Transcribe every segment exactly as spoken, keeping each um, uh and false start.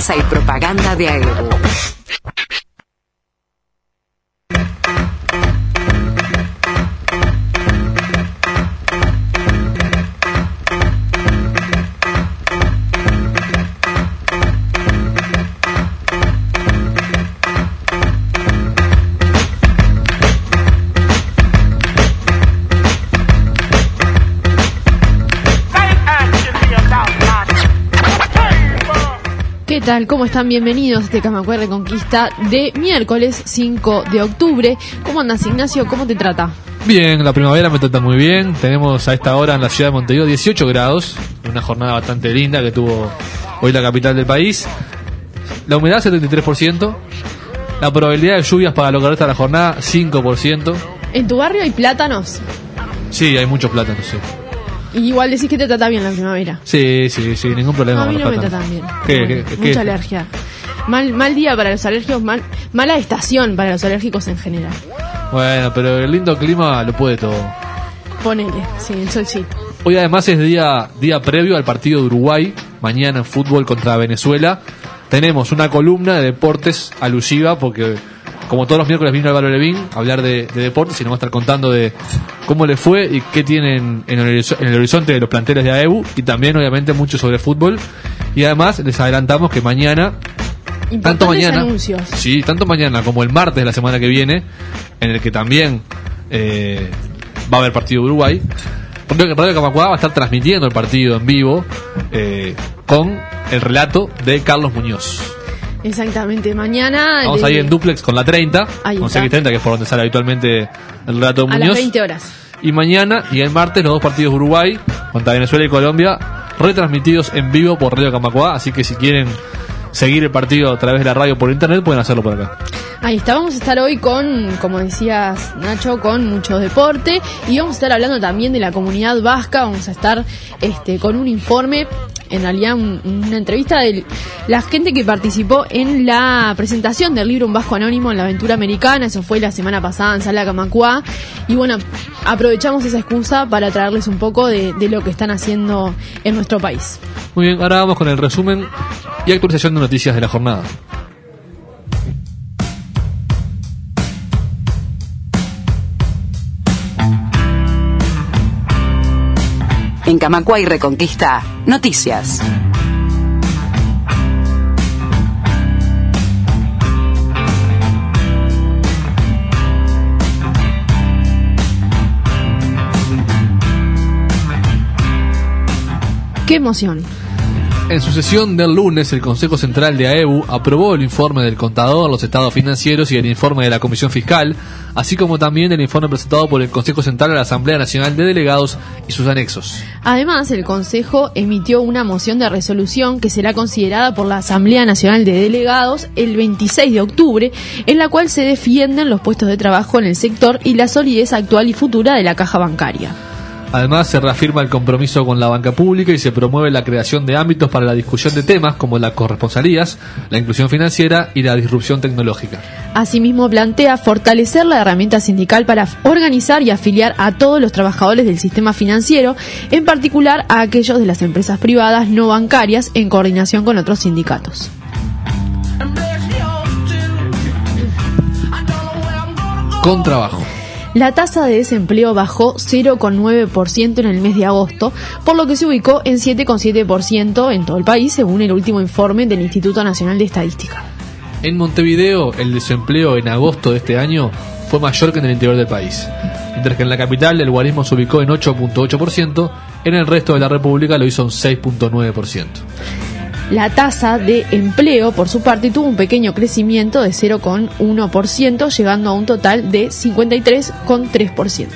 prensa y propaganda de A E B U. ¿Qué tal? ¿Cómo están? Bienvenidos a este Camacua Reconquista de miércoles cinco de octubre. ¿Cómo andas, Ignacio? ¿Cómo te trata? Bien, la primavera me trata muy bien. Tenemos a esta hora en la ciudad de Montevideo dieciocho grados, una jornada bastante linda que tuvo hoy la capital del país. La humedad setenta y tres por ciento, la probabilidad de lluvias para lo que resta de la jornada cinco por ciento. ¿En tu barrio hay plátanos? Sí, hay muchos plátanos, sí. Y igual decís que te trata bien la primavera. Sí, sí, sí, ningún problema. No, a mí con no los me plátanos. tratan bien. ¿Qué, Bueno, qué, mucha qué? alergia. Mal, mal día para los alérgicos, mal, mala estación para los alérgicos en general. Bueno, pero el lindo clima lo puede todo. Ponele, sí, el solcito. Hoy además es día, día previo al partido de Uruguay, mañana en fútbol contra Venezuela. Tenemos una columna de deportes alusiva porque, como todos los miércoles, vino Álvaro Levín a hablar de, de deportes y nos va a estar contando de cómo le fue y qué tienen en el, en el horizonte de los planteles de A E B U y también, obviamente, mucho sobre fútbol. Y además les adelantamos que mañana, tanto mañana, anuncios. sí, tanto mañana como el martes de la semana que viene, en el que también eh, va a haber partido de Uruguay, Radio Camacua va a estar transmitiendo el partido en vivo eh, con el relato de Carlos Muñoz. Exactamente, mañana... Vamos de... ahí en duplex con la treinta, ahí con está. C X treinta, que es por donde sale habitualmente el relato de a Muñoz. las veinte horas. Y mañana y el martes los dos partidos de Uruguay contra Venezuela y Colombia, retransmitidos en vivo por Radio Camacua, así que si quieren seguir el partido a través de la radio por internet, pueden hacerlo por acá. Ahí está, vamos a estar hoy con, como decías, Nacho, con mucho deporte y vamos a estar hablando también de la comunidad vasca. Vamos a estar este, con un informe, en realidad un, una entrevista de la gente que participó en la presentación del libro Un Vasco Anónimo en la Aventura Americana. Eso fue la semana pasada en Sala Camacua y bueno, aprovechamos esa excusa para traerles un poco de, de lo que están haciendo en nuestro país. Muy bien, ahora vamos con el resumen y actualización de noticias de la jornada. En Camacua y Reconquista, noticias. ¡Qué emoción! En su sesión del lunes, el Consejo Central de A E B U aprobó el informe del contador, los estados financieros y el informe de la Comisión Fiscal, así como también el informe presentado por el Consejo Central a la Asamblea Nacional de Delegados y sus anexos. Además, el Consejo emitió una moción de resolución que será considerada por la Asamblea Nacional de Delegados el veintiséis de octubre, en la cual se defienden los puestos de trabajo en el sector y la solidez actual y futura de la caja bancaria. Además, se reafirma el compromiso con la banca pública y se promueve la creación de ámbitos para la discusión de temas como las corresponsalías, la inclusión financiera y la disrupción tecnológica. Asimismo, plantea fortalecer la herramienta sindical para organizar y afiliar a todos los trabajadores del sistema financiero, en particular a aquellos de las empresas privadas no bancarias, en coordinación con otros sindicatos. Con trabajo. La tasa de desempleo bajó cero coma nueve por ciento en el mes de agosto, por lo que se ubicó en siete coma siete por ciento en todo el país, según el último informe del Instituto Nacional de Estadística. En Montevideo, el desempleo en agosto de este año fue mayor que en el interior del país, mientras que en la capital el guarismo se ubicó en ocho coma ocho por ciento, en el resto de la República lo hizo en seis coma nueve por ciento. La tasa de empleo, por su parte, tuvo un pequeño crecimiento de cero coma uno por ciento, llegando a un total de cincuenta y tres coma tres por ciento.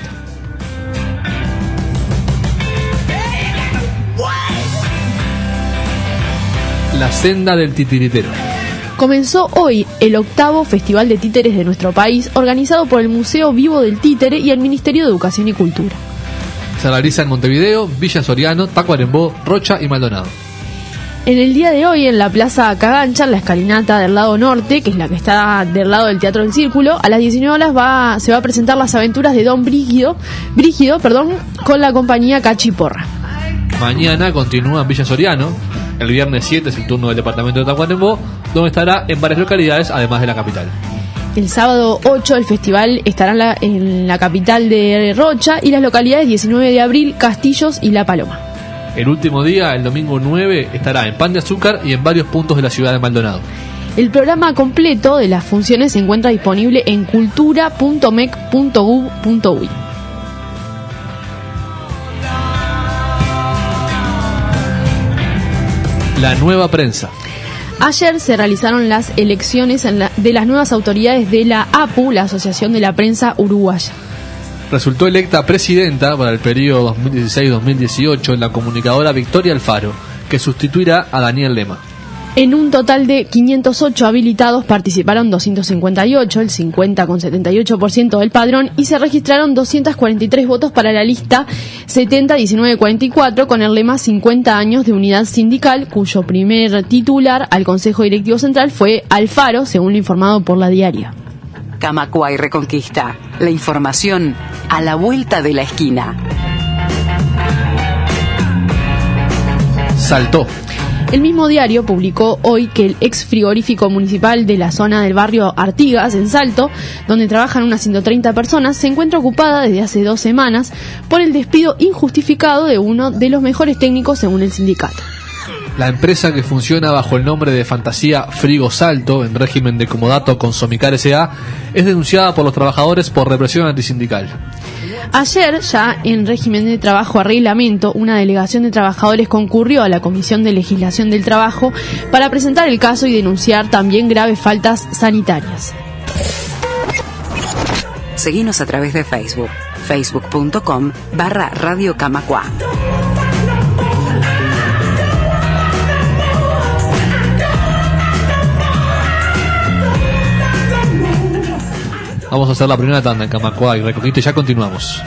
La senda del titiritero. Comenzó hoy el octavo Festival de Títeres de nuestro país, organizado por el Museo Vivo del Títere y el Ministerio de Educación y Cultura. Se realiza en Montevideo, Villa Soriano, Tacuarembó, Rocha y Maldonado. En el día de hoy, en la Plaza Cagancha, en la escalinata del lado norte, que es la que está del lado del Teatro del Círculo, a las diecinueve horas va, se va a presentar las aventuras de Don Brígido, Brígido perdón, con la compañía Cachiporra. Mañana continúa en Villa Soriano El viernes siete es el turno del departamento de Tacuarembó, donde estará en varias localidades, además de la capital. El sábado ocho el festival estará en la, en la capital de Rocha y las localidades diecinueve de abril, Castillos y La Paloma. El último día, el domingo nueve, estará en Pan de Azúcar y en varios puntos de la ciudad de Maldonado. El programa completo de las funciones se encuentra disponible en cultura punto mec punto gov punto uy. La nueva prensa. Ayer se realizaron las elecciones en la, de las nuevas autoridades de la A P U, la Asociación de la Prensa Uruguaya. Resultó electa presidenta para el periodo dos mil dieciséis dos mil dieciocho la comunicadora Victoria Alfaro, que sustituirá a Daniel Lema. En un total de quinientos ocho habilitados participaron doscientos cincuenta y ocho, el cincuenta coma setenta y ocho por ciento del padrón, y se registraron doscientos cuarenta y tres votos para la lista setenta diecinueve cuarenta y cuatro con el lema cincuenta años de unidad sindical, cuyo primer titular al Consejo Directivo Central fue Alfaro, según lo informado por La Diaria. Camacuay Reconquista. La información a la vuelta de la esquina. Saltó. El mismo diario publicó hoy que el ex frigorífico municipal de la zona del barrio Artigas, en Salto, donde trabajan unas ciento treinta personas, se encuentra ocupada desde hace dos semanas por el despido injustificado de uno de los mejores técnicos según el sindicato. La empresa, que funciona bajo el nombre de Fantasía Frigo Salto, en régimen de comodato con Somicar S A, es denunciada por los trabajadores por represión antisindical. Ayer, ya en régimen de trabajo a reglamento, una delegación de trabajadores concurrió a la Comisión de Legislación del Trabajo para presentar el caso y denunciar también graves faltas sanitarias. Seguinos a través de Facebook, facebook punto com barra Radio Camacua. Vamos a hacer la primera tanda en Camacuay Reconquista y ya continuamos.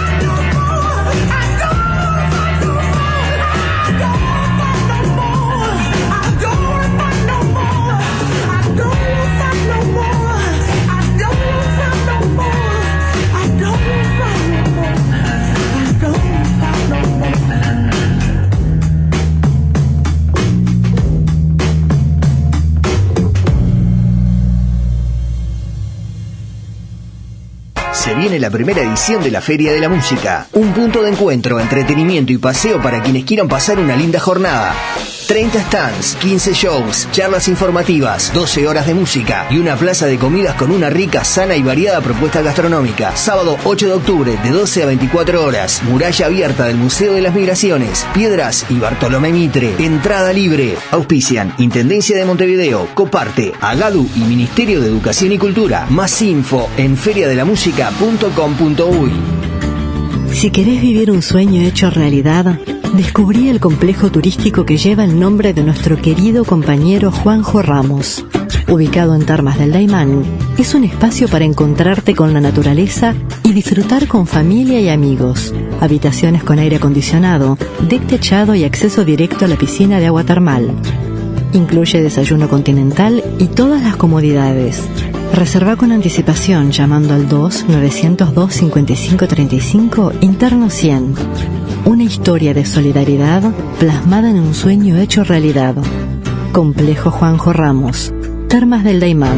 Se viene la primera edición de la Feria de la Música, un punto de encuentro, entretenimiento y paseo para quienes quieran pasar una linda jornada. treinta stands, quince shows, charlas informativas, doce horas de música y una plaza de comidas con una rica, sana y variada propuesta gastronómica. Sábado ocho de octubre, de doce a veinticuatro horas, muralla abierta del Museo de las Migraciones, Piedras y Bartolomé Mitre. Entrada libre. Auspician Intendencia de Montevideo, Coparte, Agadu y Ministerio de Educación y Cultura. Más info en feria de la música punto com punto uy. Si querés vivir un sueño hecho realidad, descubrí el complejo turístico que lleva el nombre de nuestro querido compañero Juanjo Ramos. Ubicado en Termas del Daymán, es un espacio para encontrarte con la naturaleza y disfrutar con familia y amigos. Habitaciones con aire acondicionado, deck techado y acceso directo a la piscina de agua termal. Incluye desayuno continental y todas las comodidades. Reserva con anticipación llamando al dos nueve cero dos cinco cinco tres cinco interno cien. Una historia de solidaridad plasmada en un sueño hecho realidad. Complejo Juanjo Ramos, Termas del Daymán.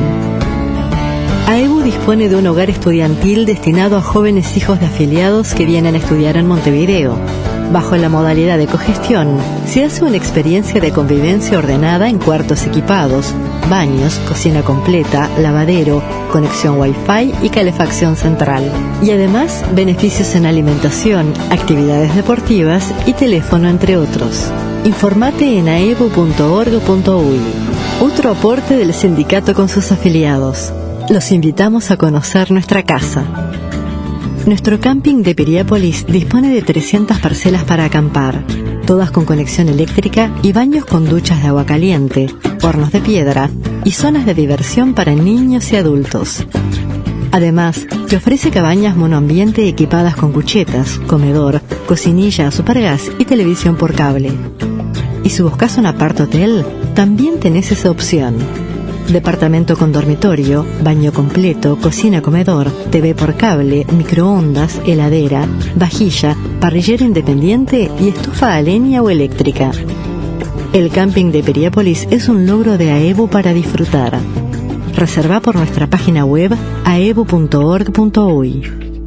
AEBU dispone de un hogar estudiantil destinado a jóvenes hijos de afiliados que vienen a estudiar en Montevideo. Bajo la modalidad de cogestión, se hace una experiencia de convivencia ordenada en cuartos equipados, baños, cocina completa, lavadero, conexión Wi-Fi y calefacción central. Y además, beneficios en alimentación, actividades deportivas y teléfono, entre otros. Informate en aebu punto org punto uy. Otro aporte del sindicato con sus afiliados. Los invitamos a conocer nuestra casa. Nuestro camping de Piriápolis dispone de trescientas parcelas para acampar, todas con conexión eléctrica y baños con duchas de agua caliente, hornos de piedra y zonas de diversión para niños y adultos. Además, te ofrece cabañas monoambiente equipadas con cuchetas, comedor, cocinilla a supergas y televisión por cable. Y si buscas un apart hotel, también tenés esa opción. Departamento con dormitorio, baño completo, cocina comedor, T V por cable, microondas, heladera, vajilla, parrillera independiente y estufa a leña o eléctrica. El camping de Piriápolis es un logro de AEBU para disfrutar. Reserva por nuestra página web aebu punto org punto uy.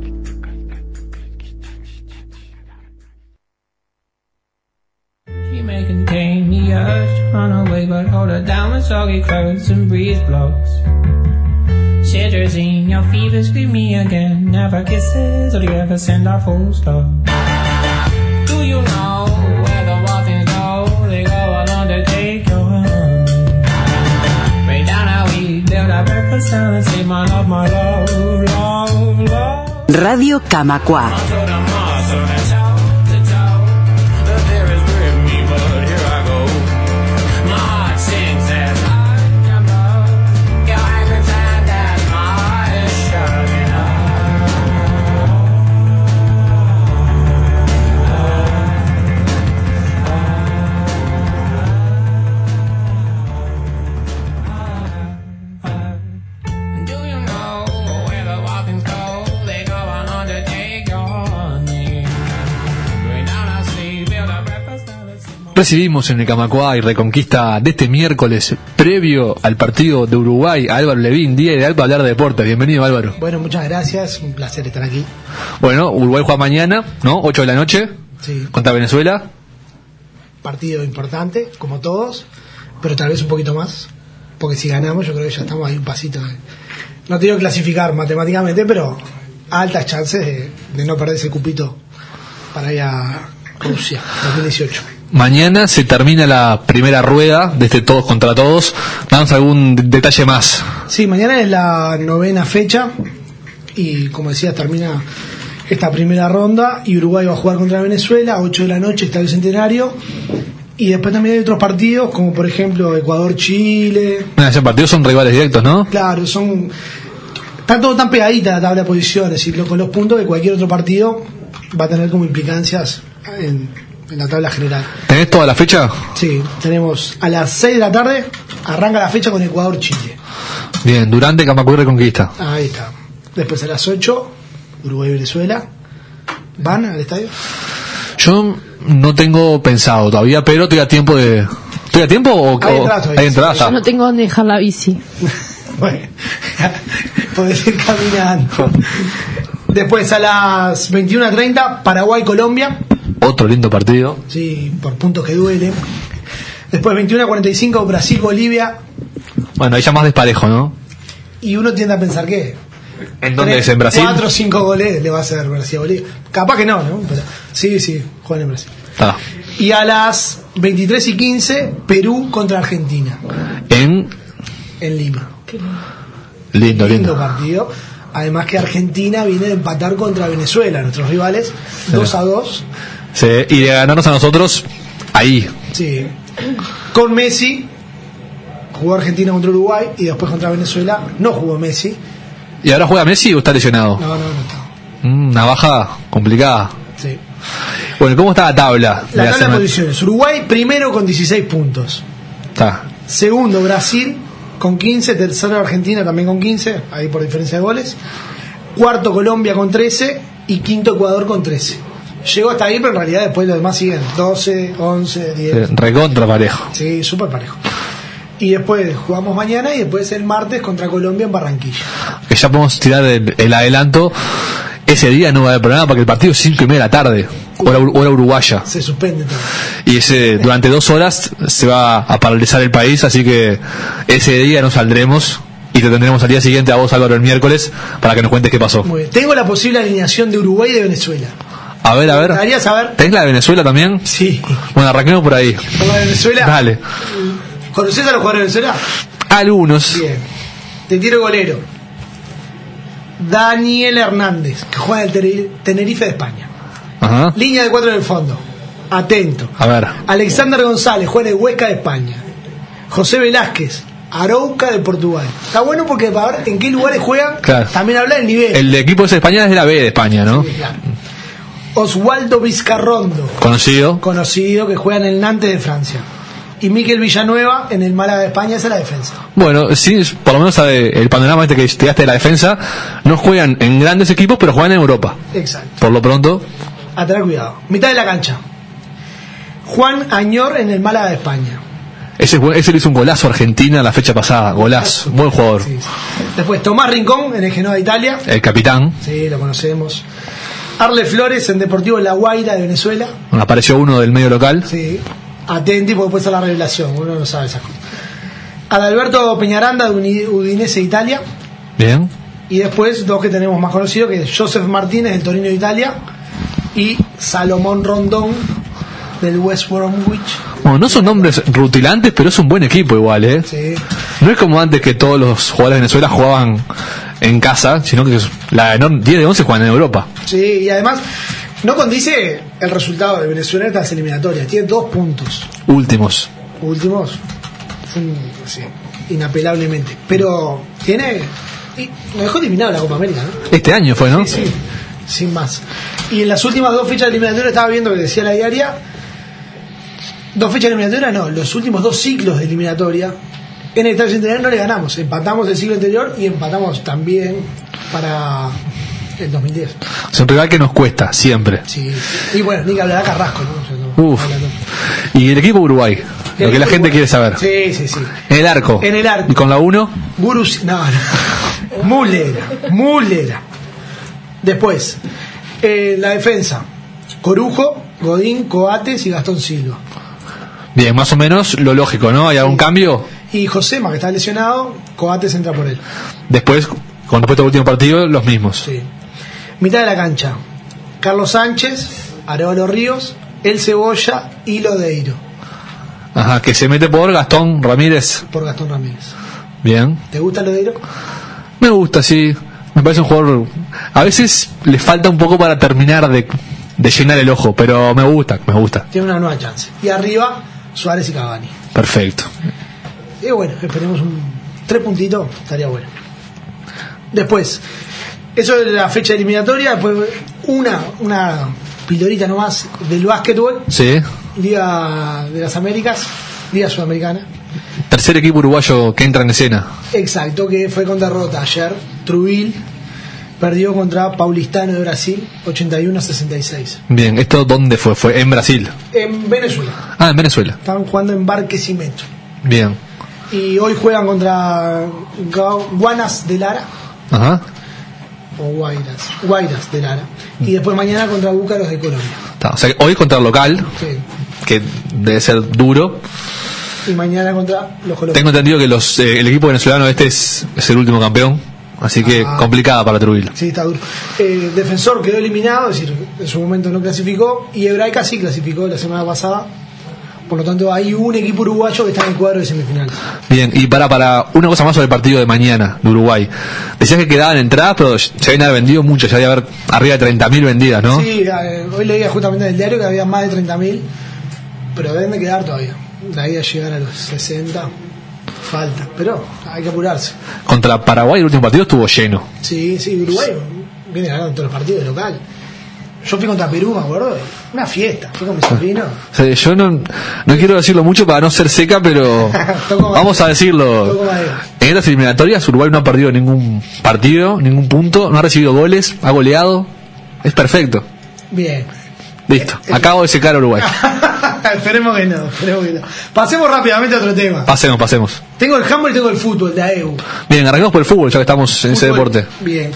Shivers in your fever, scream me again. Never kisses, or do you ever send our full stop? Do you know where the waffles go? They go along to take your hand. Right down how we build our breakfast and say my love, my love, love, love. Radio Camacua. Recibimos en el Camacuá y Reconquista de este miércoles, previo al partido de Uruguay, a Álvaro Levín, día ideal para hablar de deportes. Bienvenido, Álvaro. Bueno, muchas gracias, un placer estar aquí. Bueno, Uruguay juega mañana, ¿no? ocho de la noche, sí, contra Venezuela. Partido importante, como todos, pero tal vez un poquito más, porque si ganamos yo creo que ya estamos ahí un pasito. De... No te digo clasificar matemáticamente, pero altas chances de, de no perder ese cupito para ir a Rusia dos mil dieciocho. Mañana se termina la primera rueda de este todos contra todos. Damos algún d- detalle más. Sí, mañana es la novena fecha y como decías termina esta primera ronda y Uruguay va a jugar contra Venezuela a ocho de la noche, Estadio Centenario, y después también hay otros partidos como por ejemplo Ecuador-Chile. Ah, esos partidos son rivales directos, ¿no? Claro, son está todo tan pegadita la tabla de posiciones y lo, con los puntos que cualquier otro partido va a tener como implicancias en en la tabla general. ¿Tenés toda la fecha? Sí, tenemos a las seis de la tarde, arranca la fecha con Ecuador-Chile. Bien, Durante, Camacuá y Reconquista. Ahí está. Después a las ocho, Uruguay-Venezuela. ¿Van al estadio? Yo no tengo pensado todavía, pero estoy a tiempo de... ¿Estoy a tiempo o...? Hay o- entradas hoy, hay entradas, sí. ah. Yo no tengo dónde dejar la bici. Bueno, podés ir caminando. Después a las veintiuna treinta, Paraguay-Colombia. Otro lindo partido. Sí, por puntos que duele. Después veintiuna cuarenta y cinco, Brasil-Bolivia. Bueno, ahí ya más desparejo, ¿no? Y uno tiende a pensar que... ¿En dónde es? ¿En Brasil? Cuatro o cinco goles le va a hacer Brasil-Bolivia. Capaz que no, ¿no? Pero, sí, sí, juegan en Brasil. Ah. Y a las veintitrés y quince, Perú contra Argentina. En... En Lima. Lindo, Lindo lindo. partido. Además que Argentina viene de empatar contra Venezuela, nuestros rivales, dos a dos. Sí, y de ganarnos a nosotros, ahí. Sí. Con Messi, jugó Argentina contra Uruguay y después contra Venezuela no jugó Messi. ¿Y ahora juega Messi o está lesionado? No, no, no está. Mm, una baja complicada. Sí. Bueno, ¿cómo está la tabla? La de tabla de semana? posiciones. Uruguay primero con dieciséis puntos. Está. Segundo Brasil con quince. Tercero Argentina también con quince, ahí por diferencia de goles. Cuarto Colombia con trece. Y quinto Ecuador con trece. Llegó hasta ahí, pero en realidad después los demás siguen doce, once, diez. Eh, Recontra parejo. Sí, súper parejo. Y después jugamos mañana y después el martes contra Colombia en Barranquilla. Que ya podemos tirar el, el adelanto. Ese día no va a haber programa porque el partido es cinco y media de la tarde, hora, hora uruguaya. Se suspende todo. Y ese durante dos horas se va a paralizar el país, así que ese día no saldremos y te tendremos al día siguiente a vos, Álvaro, el miércoles, para que nos cuentes qué pasó. Muy bien. Tengo la posible alineación de Uruguay y de Venezuela. A ver, a ¿Me ver. gustaría saber? ¿Tenés la de Venezuela también? Sí. Bueno, arranquemos por ahí. Por la de Venezuela. Dale. ¿Conocés a los jugadores de Venezuela? Algunos. Bien. Te tiro golero. Daniel Hernández, que juega en el Tene- Tenerife de España. Ajá. Línea de cuatro en el fondo. Atento. A ver. Alexander González juega en el Huesca de España. José Velázquez, Arouca de Portugal. Está bueno porque para ver en qué lugares juegan, Claro. también habla del nivel. El equipo de España es de la B de España, ¿no? Sí, claro. Oswaldo Vizcarrondo, Conocido. conocido, que juega en el Nantes de Francia. Y Miquel Villanueva en el Málaga de España, esa es la defensa. Bueno, sí, por lo menos sabe el panorama este que te daste de la defensa. No juegan en grandes equipos, pero juegan en Europa. Exacto. Por lo pronto, A tener cuidado. Mitad de la cancha. Juan Añor en el Málaga de España. Ese, ese le hizo un golazo a Argentina la fecha pasada. Golazo, buen jugador. Sí, sí. Después Tomás Rincón en el Genoa de Italia. El capitán. Sí, lo conocemos. Arle Flores en Deportivo La Guaira de Venezuela. Apareció uno del medio local. Sí. Atenti porque puede ser la revelación, uno no sabe esas cosas. Adalberto Peñaranda de Udinese de Italia. Bien. Y después dos que tenemos más conocidos, que es Joseph Martínez del Torino de Italia y Salomón Rondón del West Bromwich. Bueno, no son nombres rutilantes, pero es un buen equipo igual, ¿eh? Sí. No es como antes que todos los jugadores de Venezuela jugaban en casa, sino que la diez de once juegan en Europa. Sí, y además no condice el resultado de Venezuela en estas eliminatorias. Tiene dos puntos. Últimos. Últimos. Mm, sí, inapelablemente. Pero tiene... Y nos dejó eliminado la Copa América, ¿no? Este año fue, ¿no? Sí, sí, sin más. Y en las últimas dos fechas eliminatorias estaba viendo que decía la diaria... Dos fechas eliminatorias, no, los últimos dos ciclos de eliminatoria en el Estadio Centenario no le ganamos. Empatamos el ciclo anterior y empatamos también para el dos mil diez. Es un rival que nos cuesta, siempre. Sí, y bueno, ni que hablar de Carrasco, ¿no? O sea, no Uf. hablando. Y el equipo Uruguay, El lo que equipo la gente Uruguay. quiere saber. Sí, sí, sí. En el arco. En el arco. Y con la uno, Gurus, no, no. Mulera, Mulera. Después, eh, la defensa: Corujo, Godín, Coates y Gastón Silva. bien, más o menos lo lógico, ¿no? ¿Hay algún cambio? Y Josema, que está lesionado, Coates entra por él. Después, con respecto al último partido, los mismos. Sí. Mitad de la cancha: Carlos Sánchez, Arévalo Ríos, El Cebolla y Lodeiro. Ajá, que se mete por Gastón Ramírez. Por Gastón Ramírez. Bien. ¿Te gusta Lodeiro? Me gusta, sí. Me parece un jugador... A veces le falta un poco para terminar de, de llenar el ojo, pero me gusta, me gusta. Tiene una nueva chance. Y arriba, Suárez y Cavani. Perfecto. Y bueno, esperemos un tres puntitos, estaría bueno. Después, eso de la fecha eliminatoria, después una, una pildorita nomás del básquetbol, Sí. Liga de las Américas, Liga Sudamericana. Tercer equipo uruguayo que entra en escena. Exacto, que fue con derrota ayer. Trubil perdió contra Paulistano de Brasil, ochenta y uno a sesenta y seis. Bien, ¿esto dónde fue? Fue en Brasil. En Venezuela. Ah, en Venezuela. Estaban jugando en Barquisimeto. Bien. Y hoy juegan contra Gau- Guanas de Lara. Ajá. O Guairas. Guairas de Lara. Y después mañana contra Búcaros de Colombia. Está, o sea, que hoy contra el local, Sí. que debe ser duro. Y mañana contra los colombianos. Tengo entendido que los eh, el equipo venezolano este es, es el último campeón, así que Ah. complicada para Trujillo. Sí, está duro. Eh, Defensor quedó eliminado, es decir, en su momento no clasificó. Y Hebraica sí clasificó la semana pasada. Por lo tanto, hay un equipo uruguayo que está en el cuadro de semifinales. Bien, y para para una cosa más sobre el partido de mañana de Uruguay. Decías que quedaban entradas, pero se habían haber vendido muchas, ya había haber arriba de treinta mil vendidas, ¿no? Sí, eh, hoy leía justamente en el diario que había más de treinta mil, pero deben de quedar todavía. La idea es llegar a los sesenta, falta, pero hay que apurarse. Contra Paraguay el último partido estuvo lleno. Sí, sí, Uruguay viene ganando todos los partidos de local. Yo fui contra Perú, me acuerdo, una fiesta, fui con mi sobrino. O sea, yo no, no quiero decirlo mucho para no ser seca, pero Toco vamos a madera. decirlo. Toco madera. En estas eliminatorias Uruguay no ha perdido ningún partido, ningún punto, no ha recibido goles, ha goleado. Es perfecto. Bien. Listo. Acabo de secar a Uruguay. esperemos que no, esperemos que no. Pasemos rápidamente a otro tema. Pasemos, pasemos. Tengo el handball y tengo el fútbol, de A E U. Bien, arrancamos por el fútbol, ya que estamos en ese Fútbol. deporte. Bien.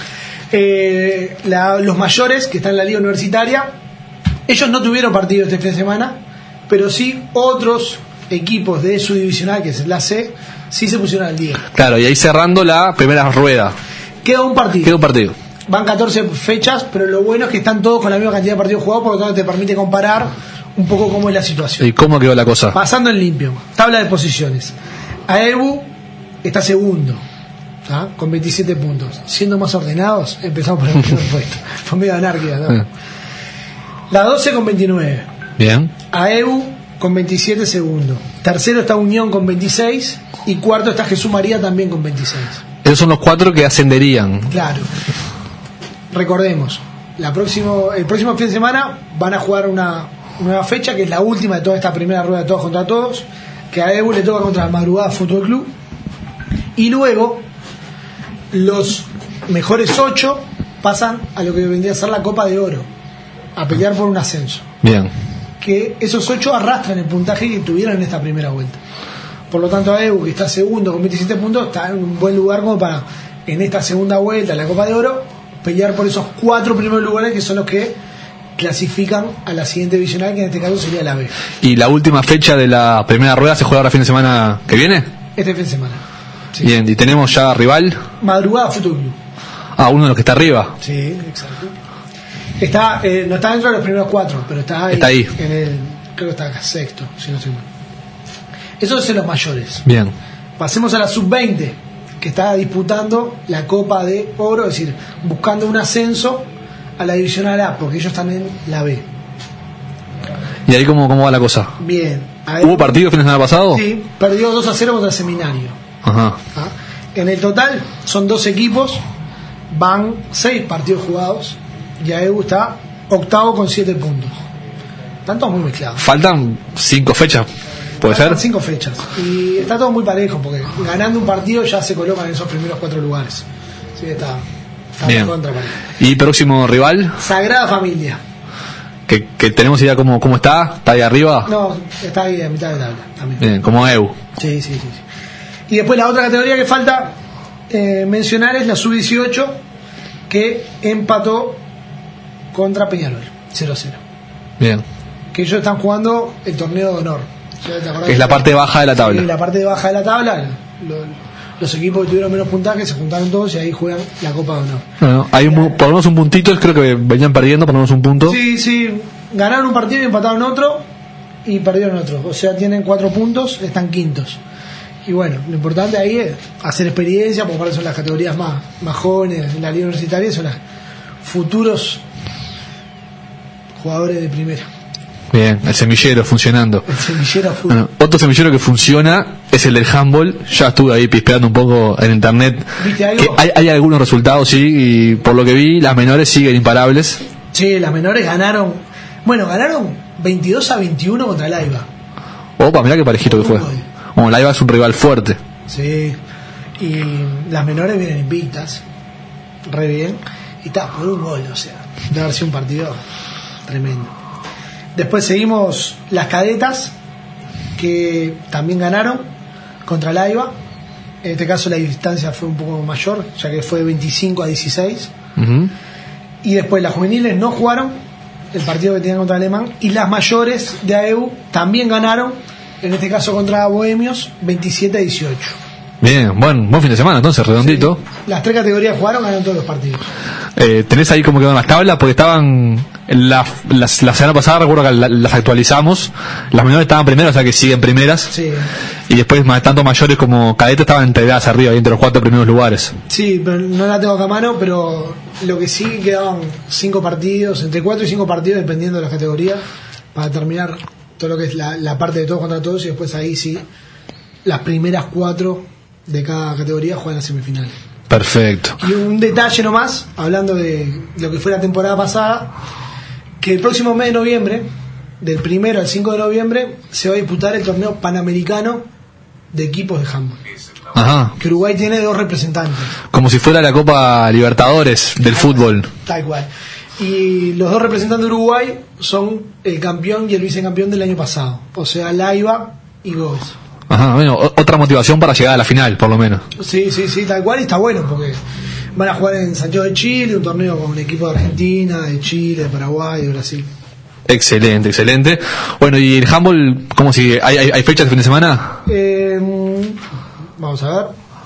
Eh, la- los mayores que están en la liga universitaria, ellos no tuvieron partido este fin de semana, pero sí otros equipos de su divisional, que es la C, sí se pusieron al día. Claro, y ahí cerrando la primera rueda. Queda un partido. Queda un partido. Van catorce fechas, pero lo bueno es que están todos con la misma cantidad de partidos jugados, por lo tanto te permite comparar un poco cómo es la situación. ¿Y cómo quedó la cosa? Pasando en limpio, tabla de posiciones. A E U está segundo, ¿tá? Con veintisiete puntos. Siendo más ordenados, empezamos por el primer puesto. Fue medio anárquica, ¿no? La doce con veintinueve. Bien. A E U con veintisiete segundo. Tercero está Unión con veintiséis. Y cuarto está Jesús María también con veintiséis. Esos son los cuatro que ascenderían. Claro. Recordemos, la próximo, el próximo fin de semana van a jugar una nueva fecha, que es la última de toda esta primera rueda de todos contra todos, que a E U le toca contra el Madrugada Fútbol Club. Y luego, los mejores ocho pasan a lo que vendría a ser la Copa de Oro, a pelear por un ascenso. Bien. que esos ocho arrastran el puntaje que tuvieron en esta primera vuelta. Por lo tanto, A E U, que está segundo con veintisiete puntos, está en un buen lugar como para, en esta segunda vuelta, en la Copa de Oro, pelear por esos cuatro primeros lugares que son los que clasifican a la siguiente divisional, que en este caso sería la B. ¿Y la última fecha de la primera rueda se juega ahora fin de semana que viene? Este fin de semana. Sí. Bien, ¿y tenemos ya rival? Madrugada Fútbol Club. Ah, uno de los que está arriba. Sí, exacto. Está, eh, no está dentro de los primeros cuatro, pero está ahí. Está ahí. En el, creo que está acá, sexto, si no estoy mal. Eso es en los mayores. Bien. Pasemos a la sub veinte, que está disputando la Copa de Oro, es decir, buscando un ascenso a la Divisional A, porque ellos están en la B. ¿Y ahí cómo, cómo va la cosa? Bien. ¿Hubo partido fin de semana pasado? Sí, perdió dos a cero contra el Seminario. Ajá. ¿Ah? En el total son dos equipos, van seis partidos jugados, y A E U está octavo con siete puntos. Están todos muy mezclados. Faltan cinco fechas, ¿puede Faltan ser? cinco fechas. Y está todo muy parejo, porque ganando un partido ya se colocan en esos primeros cuatro lugares. Sí, está, está Bien. contra parejo. ¿Y próximo rival? Sagrada Familia. Que, que tenemos idea cómo, cómo está, está ahí arriba. No, está ahí a mitad de tabla también. Bien, como A E U. Sí, sí, sí, sí. Y después la otra categoría que falta eh, mencionar es la sub dieciocho, que empató contra Peñarol, cero a cero. Bien. Que ellos están jugando el torneo de honor. ¿Ya te acordás? Es la parte baja de la tabla. Sí, la parte baja de la tabla. Lo- los equipos que tuvieron menos puntaje se juntaron todos y ahí juegan la Copa de Honor. Bueno, hay un, por lo menos un puntito, creo que venían perdiendo, por lo menos un punto. Sí, sí, ganaron un partido y empataron otro y perdieron otro. O sea, tienen cuatro puntos, están quintos. Y bueno, lo importante ahí es hacer experiencia, porque para eso son las categorías más, más jóvenes en la liga universitaria, son los futuros jugadores de primera. Bien, el semillero funcionando. El semillero fútbol. Bueno, otro semillero que funciona es el del handball. Ya estuve ahí pispeando un poco en internet. ¿Viste algo? Que hay, hay algunos resultados, sí, y por lo que vi, las menores siguen imparables. Sí, las menores ganaron, bueno, ganaron veintidós a veintiuno contra el AIBA. Opa, mirá qué parejito que fue. Un gol. Bueno, la I V A es un rival fuerte. Sí, y las menores vienen invictas, re bien, y está por un gol, o sea, debe haber sido un partido tremendo. Después seguimos las cadetas, que también ganaron contra el AIBA. En este caso la distancia fue un poco mayor, ya que fue de veinticinco a dieciséis. Ujú. Y después las juveniles no jugaron el partido que tenían contra Alemán, y las mayores de A E U también ganaron, en este caso contra Bohemios, veintisiete a dieciocho. Bien, bueno, buen fin de semana entonces, redondito. Sí, las tres categorías jugaron, ganaron todos los partidos. Eh, ¿Tenés ahí cómo quedaron las tablas? Porque estaban, la, las- la semana pasada recuerdo que la- las actualizamos, las menores estaban primeras, o sea que siguen primeras, Sí, y después más tanto mayores como cadetes estaban integradas arriba, ahí entre los cuatro primeros lugares. sí, pero no la tengo acá a mano, pero lo que sí quedaban cinco partidos, entre cuatro y cinco partidos, dependiendo de las categorías, para terminar todo lo que es la, la parte de todos contra todos, y después ahí sí, las primeras cuatro de cada categoría juegan las semifinales. Perfecto. Y un detalle nomás, hablando de lo que fue la temporada pasada, que el próximo mes de noviembre, del primero al cinco de noviembre, se va a disputar el torneo panamericano de equipos de handball. Ajá. Que Uruguay tiene dos representantes, Como si fuera la Copa Libertadores del fútbol. tal cual. Y los dos representantes de Uruguay son el campeón y el vicecampeón del año pasado. O sea, Laiva y Gómez. Ajá, bueno, o- otra motivación para llegar a la final, por lo menos. Sí, sí, sí, tal cual, y está bueno porque van a jugar en Santiago de Chile, un torneo con un equipo de Argentina, de Chile, de Paraguay, de Brasil. Excelente, excelente. Bueno, y el handball, ¿cómo sigue? ¿Hay, hay, hay fechas de fin de semana? Eh, vamos a ver.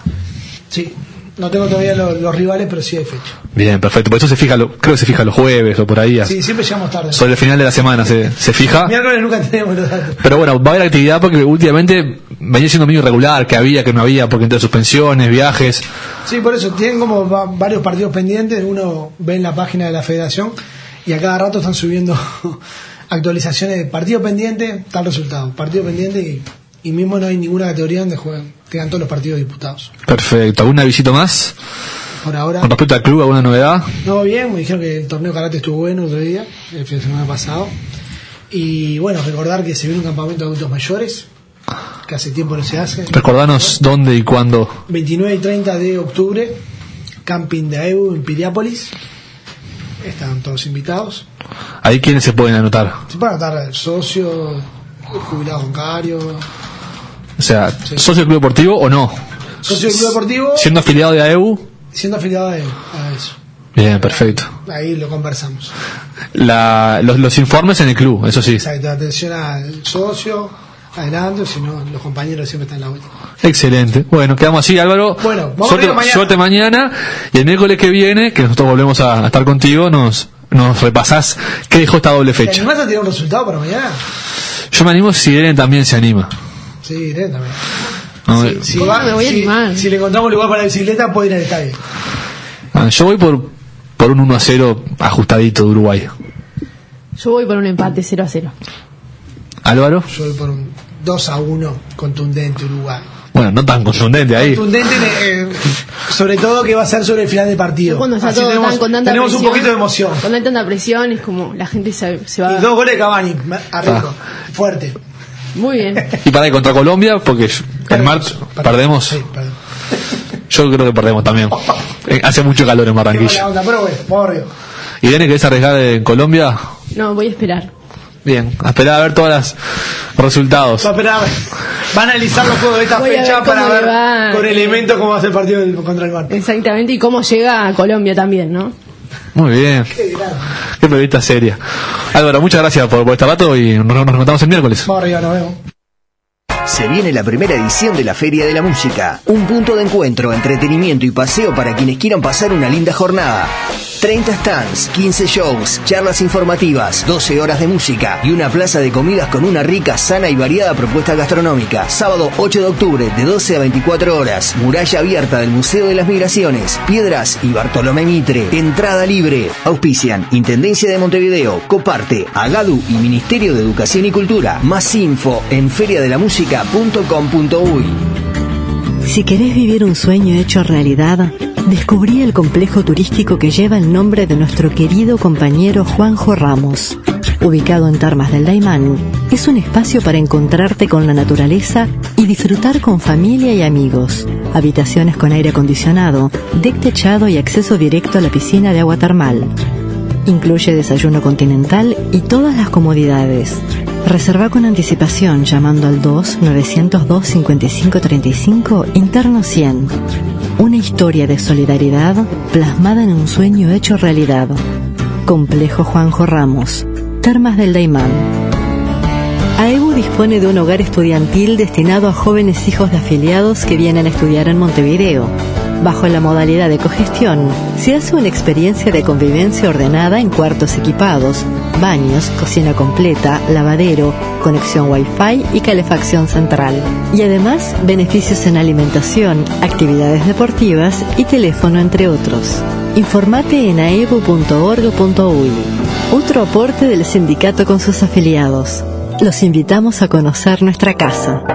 Sí, no tengo todavía los, los rivales, pero sí hay fecha. Bien, perfecto. Por eso se fija, lo, creo que se fija los jueves o por ahí. Sí, siempre llegamos tarde. Sobre el final de la semana se, se fija. Miércoles nunca tenemos los datos. Pero bueno, va a haber actividad porque últimamente venía siendo medio irregular, que había, que no había, porque entre suspensiones, viajes. Sí, por eso tienen como va- varios partidos pendientes. Uno ve en la página de la federación y a cada rato están subiendo actualizaciones de partido pendiente, tal resultado, partido pendiente, y, y mismo no hay ninguna categoría donde juegan, tengan todos los partidos disputados. Perfecto. ¿Alguna visita más? Por ahora, Con respecto al club, ¿alguna novedad? no, bien, me dijeron que el torneo de karate estuvo bueno el otro día, el fin de semana pasado. Y bueno, recordar que se viene un campamento de adultos mayores, que hace tiempo no se hace. Recordanos dónde y cuándo. veintinueve y treinta de octubre, camping de A E U en Piriápolis. Están todos invitados. ¿Ahí quiénes se pueden anotar? Se puede anotar el socio, el jubilado bancario. O sea, Sí. ¿socio del Club Deportivo o no? Socio del Club Deportivo, Siendo afiliado de A E U. siendo afiliado de, a eso. Bien, perfecto. Ahí lo conversamos. La, los, los informes en el club, eso sí. Exacto, atención al socio, adelante, si no, los compañeros siempre están en la vuelta. Excelente. Bueno, quedamos así, Álvaro. Bueno, vamos suerte, arriba mañana. suerte mañana. Y el miércoles que viene, que nosotros volvemos a, a estar contigo, nos, nos repasás qué dejó esta doble ¿Te fecha. animás a tirar un resultado para mañana? Yo me animo si Irene también se anima. Sí, iré también. No, Si, si ¿Cómo va- me voy a si- animar? si le encontramos lugar para la bicicleta, puede ir al estadio. ah, yo voy por, por un uno a cero ajustadito de Uruguay. Yo voy por un empate cero a cero. Álvaro. Yo voy por un dos a uno contundente Uruguay. Bueno, no tan contundente ahí. Contundente, eh, sobre todo que va a ser sobre el final de partido. Cuando está Así todo tenemos, tan, con tanta tenemos presión, un poquito de emoción. Cuando hay tanta presión, es como la gente se, se va. Y dos goles de Cavani, arriba, fuerte. Muy bien. Y para ir contra Colombia, porque el martes perdemos. Sí, perdemos. Yo creo que perdemos también. Eh, Hace mucho calor en Qué mala Barranquilla. onda, pero bueno, vamos arriba. Irene, ¿querés arriesgar en Colombia? No, voy a esperar. Bien, a esperar a ver todos los resultados. Va a esperar, va a analizar los juegos de esta Voy a fecha ver cómo para le ver va. con elementos cómo va a ser el partido del- contra el Barça. Exactamente, y cómo llega a Colombia también, ¿no? Muy bien. Qué grande. Qué periodista seria. Álvaro, muchas gracias por, por este rato y nos, nos encontramos el miércoles. Vamos arriba, nos vemos. Se viene la primera edición de la Feria de la Música, un punto de encuentro, entretenimiento y paseo para quienes quieran pasar una linda jornada. treinta stands, quince shows, charlas informativas, doce horas de música y una plaza de comidas con una rica, sana y variada propuesta gastronómica. Sábado ocho de octubre de doce a veinticuatro horas, muralla abierta del Museo de las Migraciones, Piedras y Bartolomé Mitre. Entrada libre. Auspician Intendencia de Montevideo, Coparte, Agadu y Ministerio de Educación y Cultura. Más info en feria de la música punto com punto uy. Si querés vivir un sueño hecho realidad, descubrí el complejo turístico que lleva el nombre de nuestro querido compañero Juanjo Ramos. Ubicado en Termas del Daymán, es un espacio para encontrarte con la naturaleza y disfrutar con familia y amigos. Habitaciones con aire acondicionado, deck techado y acceso directo a la piscina de agua termal. Incluye desayuno continental y todas las comodidades. Reserva con anticipación llamando al dos nueve cero dos cinco cinco tres cinco interno cien. Una historia de solidaridad plasmada en un sueño hecho realidad. Complejo Juanjo Ramos, Termas del Daymán. A E U dispone de un hogar estudiantil destinado a jóvenes hijos de afiliados que vienen a estudiar en Montevideo. Bajo la modalidad de cogestión, se hace una experiencia de convivencia ordenada en cuartos equipados, baños, cocina completa, lavadero, conexión Wi-Fi y calefacción central. Y además, beneficios en alimentación, actividades deportivas y teléfono, entre otros. Informate en aebu punto org punto uy. Otro aporte del sindicato con sus afiliados. Los invitamos a conocer nuestra casa.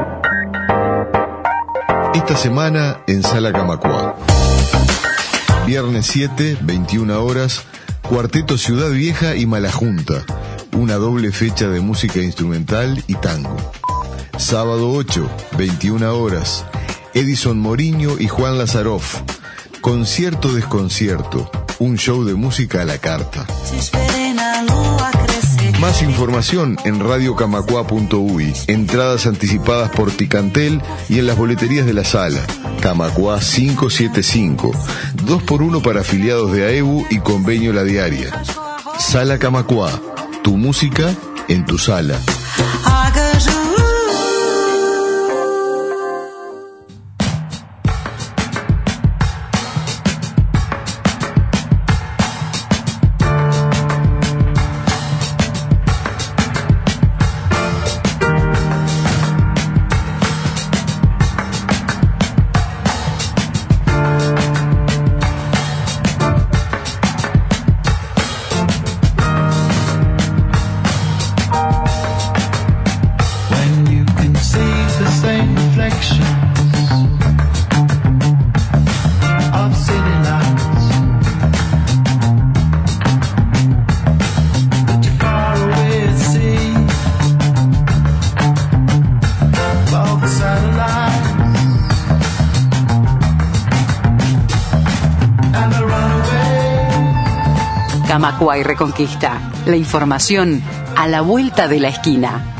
Esta semana en Sala Camacuá. Viernes siete, veintiuna horas, Cuarteto Ciudad Vieja y Malajunta. Una doble fecha de música instrumental y tango. Sábado ocho, veintiuna horas, Edison Moriño y Juan Lazaroff. Concierto Desconcierto. Un show de música a la carta. Más información en radio camacua punto uy. Entradas anticipadas por Ticantel y en las boleterías de la sala. Camacuá quinientos setenta y cinco. dos por uno para afiliados de A E U y convenio La Diaria. Sala Camacuá. Tu música en tu sala. Camacuá y Reconquista. La información a la vuelta de la esquina.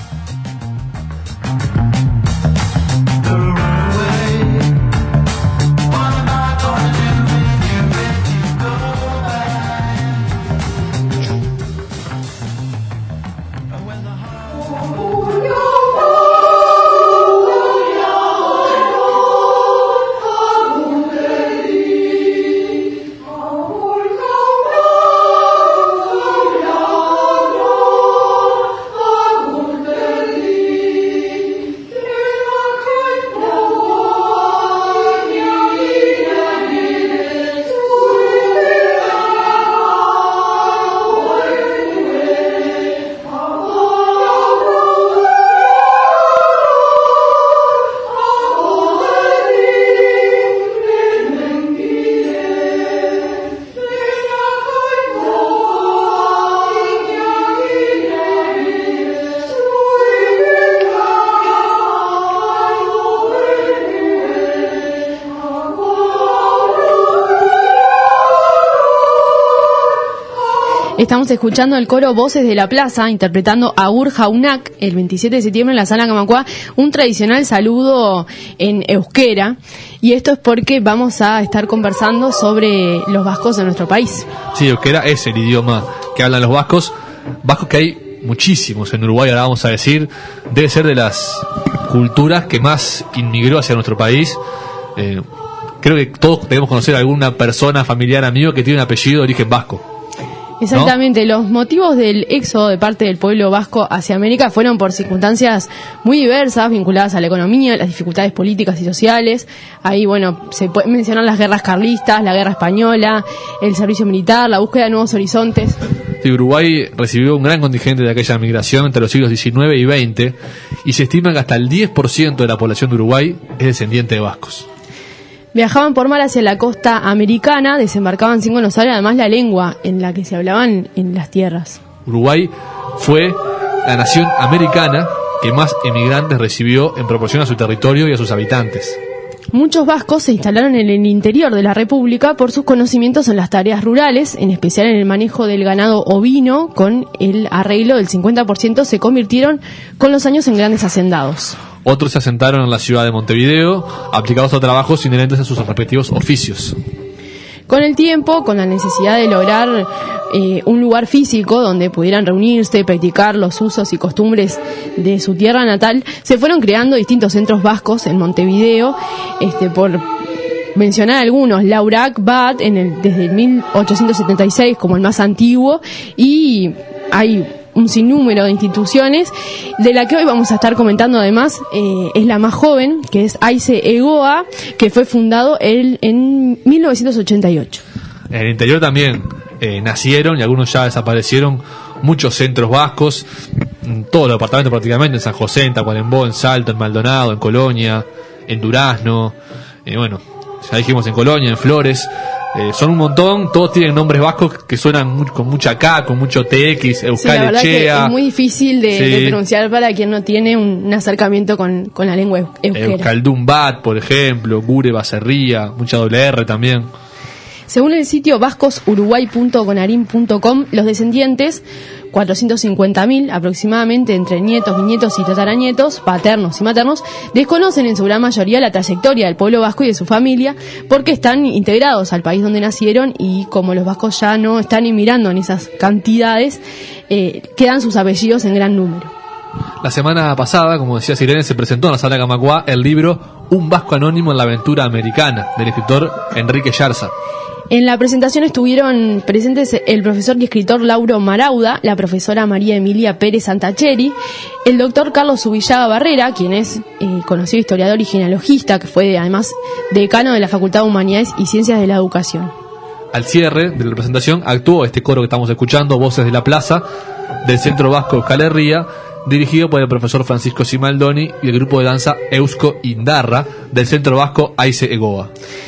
Estamos escuchando el coro Voces de la Plaza interpretando Agur Jaunak el veintisiete de septiembre en la Sala Camacuá, un tradicional saludo en euskera, y esto es porque vamos a estar conversando sobre los vascos de nuestro país. Sí, euskera es el idioma que hablan los vascos, vascos que hay muchísimos en Uruguay, ahora vamos a decir, debe ser de las culturas que más inmigró hacia nuestro país. Eh, creo que todos debemos conocer a alguna persona, familiar, amigo que tiene un apellido de origen vasco. Exactamente, ¿no? Los motivos del éxodo de parte del pueblo vasco hacia América fueron por circunstancias muy diversas, vinculadas a la economía, las dificultades políticas y sociales. Ahí, bueno, se pueden mencionar las guerras carlistas, la guerra española, el servicio militar, la búsqueda de nuevos horizontes. Sí, Uruguay recibió un gran contingente de aquella migración entre los siglos diecinueve y veinte, y se estima que hasta el diez por ciento de la población de Uruguay es descendiente de vascos. Viajaban por mar hacia la costa americana, desembarcaban sin conocer además la lengua en la que se hablaban en las tierras. Uruguay fue la nación americana que más emigrantes recibió en proporción a su territorio y a sus habitantes. Muchos vascos se instalaron en el interior de la República por sus conocimientos en las tareas rurales, en especial en el manejo del ganado ovino. Con el arreglo del cincuenta por ciento se convirtieron con los años en grandes hacendados. Otros se asentaron en la ciudad de Montevideo, aplicados a trabajos inherentes a sus respectivos oficios. Con el tiempo, con la necesidad de lograr eh, un lugar físico donde pudieran reunirse y practicar los usos y costumbres de su tierra natal, se fueron creando distintos centros vascos en Montevideo, este, por mencionar algunos, Laurac Bat en el, desde el mil ochocientos setenta y seis como el más antiguo, y hay un sinnúmero de instituciones. De la que hoy vamos a estar comentando además eh, es la más joven, que es Aice Egoa, que fue fundado el, en mil novecientos ochenta y ocho. En el interior también eh, nacieron, y algunos ya desaparecieron, muchos centros vascos, en todos los departamentos prácticamente, en San José, en Tacuarembó, en Salto, en Maldonado, en Colonia, en Durazno, eh, bueno, ya dijimos en Colonia, en Flores. Eh, son un montón, todos tienen nombres vascos que suenan muy, con mucha K, con mucho T X, Euskal sí, la verdad Echea. Que es muy difícil de, sí. de pronunciar para quien no tiene un, un acercamiento con, con la lengua euskera. Euskaldun Bat, por ejemplo, Gure Baserría, mucha doble R también. Según el sitio vascos uruguay punto conarim punto com, los descendientes, cuatrocientos cincuenta mil aproximadamente, entre nietos, bisnietos y tataranietos, paternos y maternos, desconocen en su gran mayoría la trayectoria del pueblo vasco y de su familia, porque están integrados al país donde nacieron, y como los vascos ya no están inmigrando en esas cantidades, eh, quedan sus apellidos en gran número. La semana pasada, como decía Sirene, se presentó en la Sala Camacuá el libro Un Vasco Anónimo en la Aventura Americana, del escritor Enrique Yarza. En la presentación estuvieron presentes el profesor y escritor Lauro Marauda, la profesora María Emilia Pérez Santacheri, el doctor Carlos Subillaga Barrera, quien es eh, conocido historiador y genealogista, que fue además decano de la Facultad de Humanidades y Ciencias de la Educación. Al cierre de la presentación actuó este coro que estamos escuchando, Voces de la Plaza, del Centro Vasco Euskal Herria, dirigido por el profesor Francisco Simaldoni, y el grupo de danza Eusko Indarra, del Centro Vasco Aice Egoa.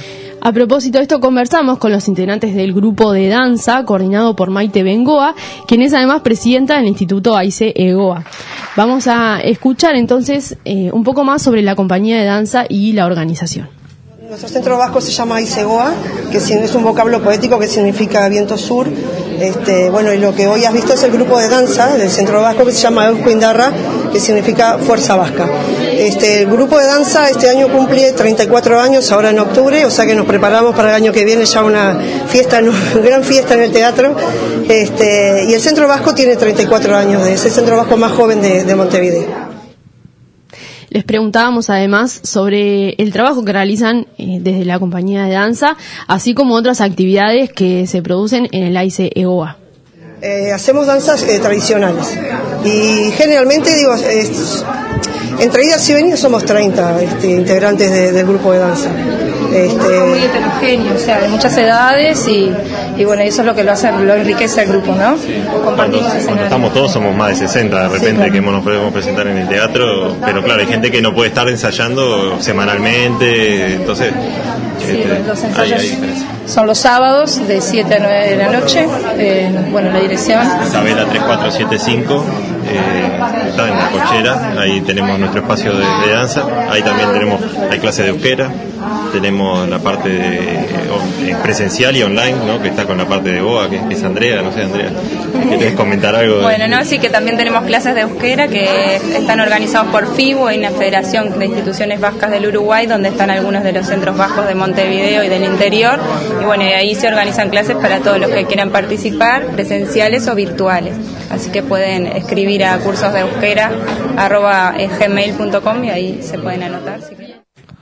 A propósito de esto, conversamos con los integrantes del grupo de danza coordinado por Maite Bengoa, quien es además presidenta del Instituto Aice Egoa. Vamos a escuchar entonces eh, un poco más sobre la compañía de danza y la organización. Nuestro centro vasco se llama Aisegoa, que es un vocablo poético que significa viento sur. Este, bueno, y lo que hoy has visto es el grupo de danza del centro vasco que se llama Eusko Indarra, que significa fuerza vasca. Este, el grupo de danza este año cumple treinta y cuatro años, ahora en octubre, o sea que nos preparamos para el año que viene ya una fiesta, una gran fiesta en el teatro. Este, y el centro vasco tiene treinta y cuatro años, es el centro vasco más joven de, de Montevideo. Les preguntábamos además sobre el trabajo que realizan eh, desde la compañía de danza, así como otras actividades que se producen en el Aisegoa. Eh, hacemos danzas eh, tradicionales y generalmente, digo, es, entre idas y venidas somos treinta este, integrantes de, del grupo de danza. Este, muy heterogéneo, o sea, de muchas edades y, y bueno, eso es lo que lo hace, lo enriquece el grupo, ¿no? Compartimos cuando, cuando estamos todos somos más de sesenta de repente, sí, claro, que nos podemos presentar en el teatro, pero claro, hay gente que no puede estar ensayando semanalmente, entonces sí, este, los ensayos hay, hay diferencia. Son los sábados de siete a nueve de la noche, eh, bueno, la dirección Isabela tres cuatro siete cinco, eh, está en la cochera, ahí tenemos nuestro espacio de, de danza, ahí también tenemos, hay clases de euskera, tenemos la parte de, de presencial y online, ¿no? Que está con la parte de B O A, que, que es Andrea, no sé, Andrea, ¿querés comentar algo? Bueno, no, sí que también tenemos clases de euskera que están organizados por FIBU, hay una federación de instituciones vascas del Uruguay, donde están algunos de los centros vascos de Montevideo y del interior, y bueno, y ahí se organizan clases para todos los que quieran participar, presenciales o virtuales, así que pueden escribir a cursos de euskera arroba gmail punto com y ahí se pueden anotar si quieren.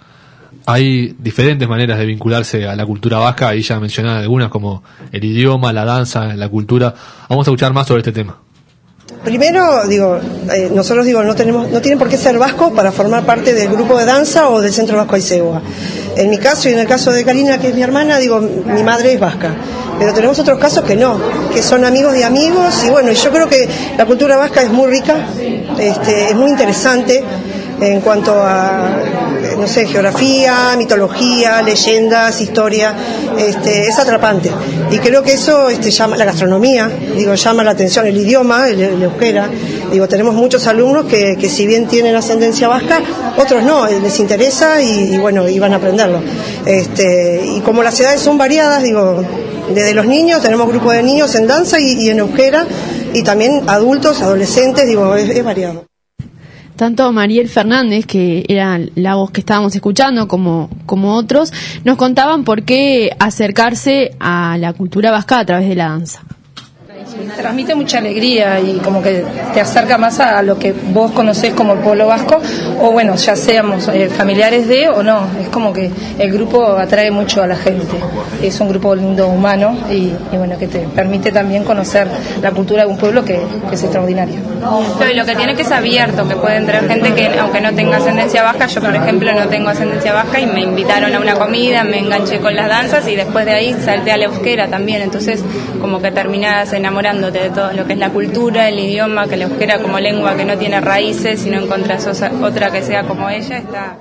Hay diferentes maneras de vincularse a la cultura vasca, ahí ya mencionaban algunas como el idioma, la danza, la cultura. Vamos a escuchar más sobre este tema. Primero, digo, eh, nosotros digo, no tenemos, no tienen por qué ser vascos para formar parte del grupo de danza o del Centro Vasco Aisegoa. En mi caso y en el caso de Karina, que es mi hermana, digo, mi madre es vasca. Pero tenemos otros casos que no, que son amigos de amigos, y bueno, yo creo que la cultura vasca es muy rica, este, es muy interesante en cuanto a, no sé, geografía, mitología, leyendas, historia, este, es atrapante. Y creo que eso este, llama, la gastronomía, digo, llama la atención, el idioma, el, el euskera. Digo, tenemos muchos alumnos que, que si bien tienen ascendencia vasca, otros no, les interesa y, y bueno, y van a aprenderlo. Este, y como las edades son variadas, digo, desde los niños, tenemos grupos de niños en danza y, y en euskera, y también adultos, adolescentes, digo, es, es variado. Tanto Mariel Fernández, que era la voz que estábamos escuchando, como, como otros, nos contaban por qué acercarse a la cultura vasca a través de la danza. Transmite mucha alegría y como que te acerca más a lo que vos conocés como el pueblo vasco, o bueno, ya seamos eh, familiares de o no, es como que el grupo atrae mucho a la gente, es un grupo lindo, humano y, y bueno, que te permite también conocer la cultura de un pueblo que, que es extraordinario. Pero lo que tiene que es abierto, que puede entrar gente que aunque no tenga ascendencia vasca, yo por ejemplo no tengo ascendencia vasca y me invitaron a una comida, me enganché con las danzas y después de ahí salté a la euskera también, entonces como que terminás enamorándote de todo lo que es la cultura, el idioma, que la euskera como lengua que no tiene raíces, si no encontrás otra que sea como ella, está...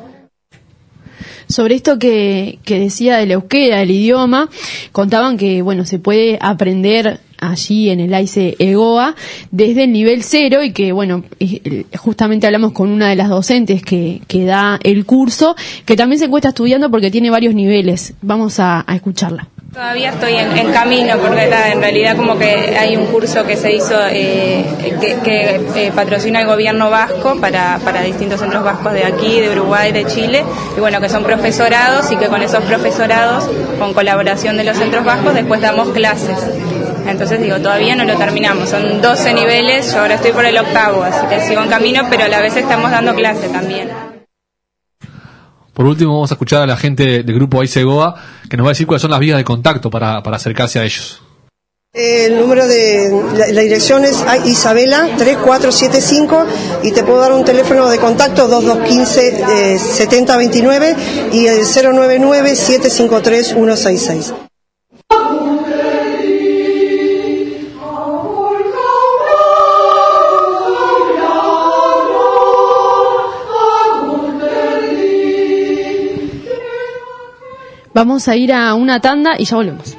Sobre esto que, que decía del euskera, el idioma, contaban que bueno, se puede aprender allí en el Aisegoa desde el nivel cero y que bueno, justamente hablamos con una de las docentes que, que da el curso, que también se encuentra estudiando porque tiene varios niveles. Vamos a, a escucharla. Todavía estoy en, en camino porque está, en realidad como que hay un curso que se hizo eh, que, que eh, patrocina el gobierno vasco para, para distintos centros vascos de aquí, de Uruguay, de Chile, y bueno, que son profesorados y que con esos profesorados, con colaboración de los centros vascos, después damos clases. Entonces digo, todavía no lo terminamos, son doce niveles, yo ahora estoy por el octavo, así que sigo en camino, pero a la vez estamos dando clase también. Por último, vamos a escuchar a la gente del grupo Aisegoa, que nos va a decir cuáles son las vías de contacto para, para acercarse a ellos. El número de la, la dirección es Isabela tres cuatro siete cinco y te puedo dar un teléfono de contacto dos dos uno cinco eh, siete cero dos nueve y el cero nueve nueve siete cinco tres uno seis seis. Vamos a ir a una tanda y ya volvemos.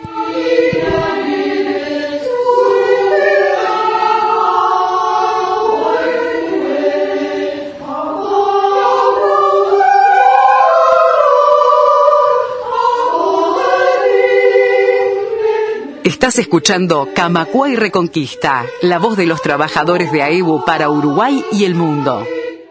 Estás escuchando Camacuá y Reconquista, la voz de los trabajadores de AEBU para Uruguay y el mundo.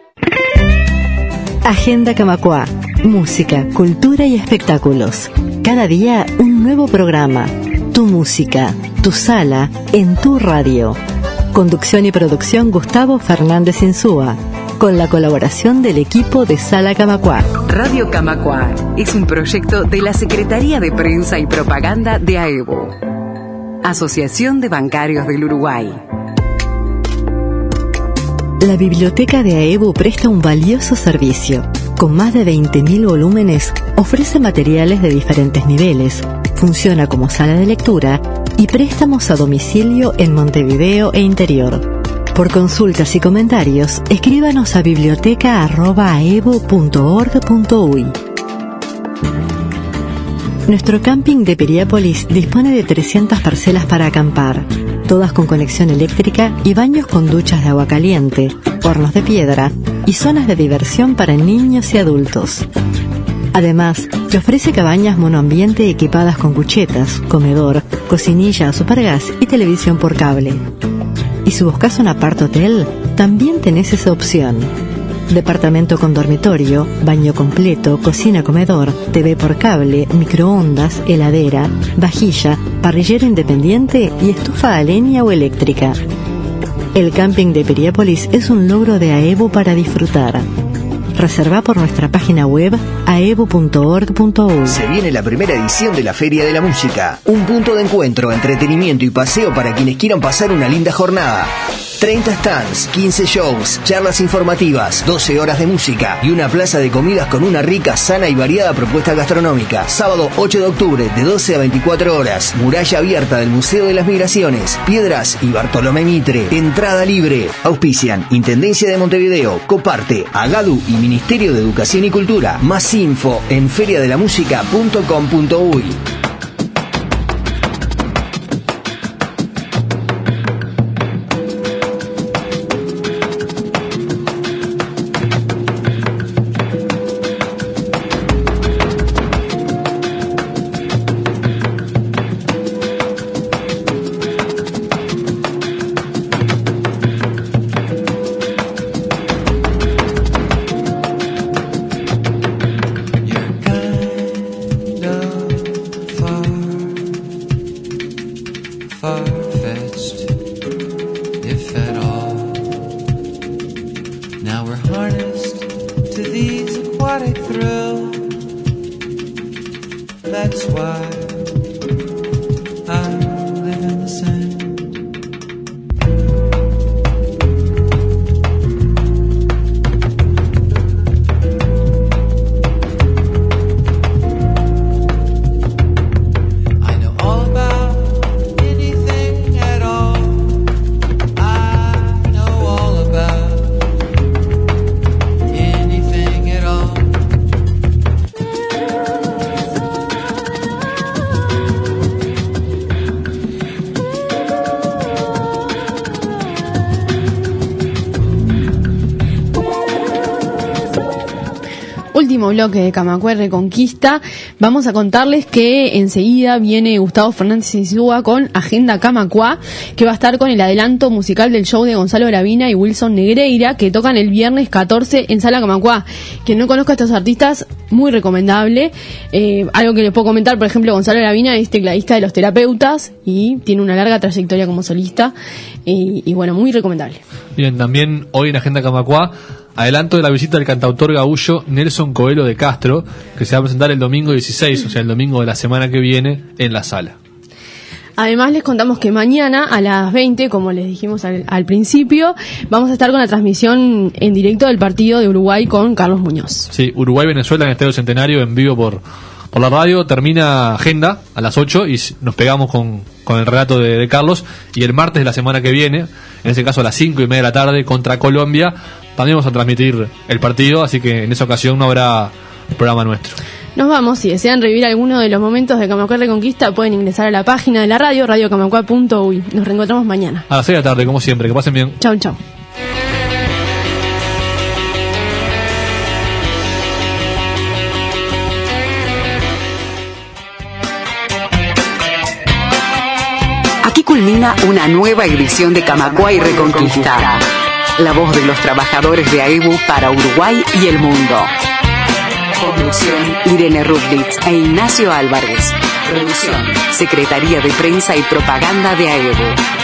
Agenda Camacuá. Música, cultura y espectáculos. Cada día un nuevo programa. Tu música, tu sala, en tu radio. Conducción y producción Gustavo Fernández Insúa, con la colaboración del equipo de Sala Camacuá. Radio Camacuá es un proyecto de la Secretaría de Prensa y Propaganda de AEBU, Asociación de Bancarios del Uruguay. La biblioteca de AEBU presta un valioso servicio. Con más de veinte mil volúmenes, ofrece materiales de diferentes niveles, funciona como sala de lectura y préstamos a domicilio en Montevideo e interior. Por consultas y comentarios, escríbanos a biblioteca arroba aebu punto org punto uy. Nuestro camping de Piriápolis dispone de trescientas parcelas para acampar, todas con conexión eléctrica y baños con duchas de agua caliente, hornos de piedra y zonas de diversión para niños y adultos. Además, te ofrece cabañas monoambiente equipadas con cuchetas, comedor, cocinilla a supergas y televisión por cable. Y si buscas un apart-hotel, también tenés esa opción. Departamento con dormitorio, baño completo, cocina-comedor, T V por cable, microondas, heladera, vajilla, parrillero independiente y estufa a leña o eléctrica. El camping de Piriápolis es un logro de AEBU para disfrutar. Reserva por nuestra página web aebu punto org punto uy. Se viene la primera edición de la Feria de la Música, un punto de encuentro, entretenimiento y paseo para quienes quieran pasar una linda jornada. treinta stands, quince shows, charlas informativas, doce horas de música y una plaza de comidas con una rica, sana y variada propuesta gastronómica. Sábado ocho de octubre, de doce a veinticuatro horas, muralla abierta del Museo de las Migraciones, Piedras y Bartolomé Mitre. Entrada libre. Auspician Intendencia de Montevideo, Coparte, Agadu y Ministerio de Educación y Cultura. Más info en feria de la música punto com punto uy. Último bloque de Camacuá y Reconquista. Vamos a contarles que enseguida viene Gustavo Fernández Insúa con Agenda Camacuá, que va a estar con el adelanto musical del show de Gonzalo Gravina y Wilson Negreira, que tocan el viernes catorce en Sala Camacuá. Quien no conozca a estos artistas, muy recomendable. Eh, algo que les puedo comentar, por ejemplo, Gonzalo Gravina es tecladista de Los Terapeutas y tiene una larga trayectoria como solista. Y, y bueno, muy recomendable. Bien, también hoy en Agenda Camacuá, adelanto de la visita del cantautor gaullo Nelson Coelho de Castro, que se va a presentar el domingo dieciséis, o sea, el domingo de la semana que viene, en la sala. Además les contamos que mañana a las veinte, como les dijimos al, al principio, vamos a estar con la transmisión en directo del partido de Uruguay con Carlos Muñoz. Sí, Uruguay-Venezuela en el Estadio Centenario, en vivo por, por la radio. Termina Agenda a las ocho y nos pegamos con, con el relato de, de Carlos. Y el martes de la semana que viene, en ese caso a las cinco y media de la tarde, contra Colombia, también vamos a transmitir el partido, así que en esa ocasión no habrá programa nuestro. Nos vamos. Si desean revivir alguno de los momentos de Camacuá Reconquista, pueden ingresar a la página de la radio, radio camacuá punto uy. Nos reencontramos mañana. A las seis de la tarde, como siempre. Que pasen bien. Chau, chau. culmina una nueva edición de Camacuay Reconquista. La voz de los trabajadores de AEBU para Uruguay y el mundo. Conducción: Irene Rudlitz e Ignacio Álvarez. Producción: Secretaría de Prensa y Propaganda de AEBU.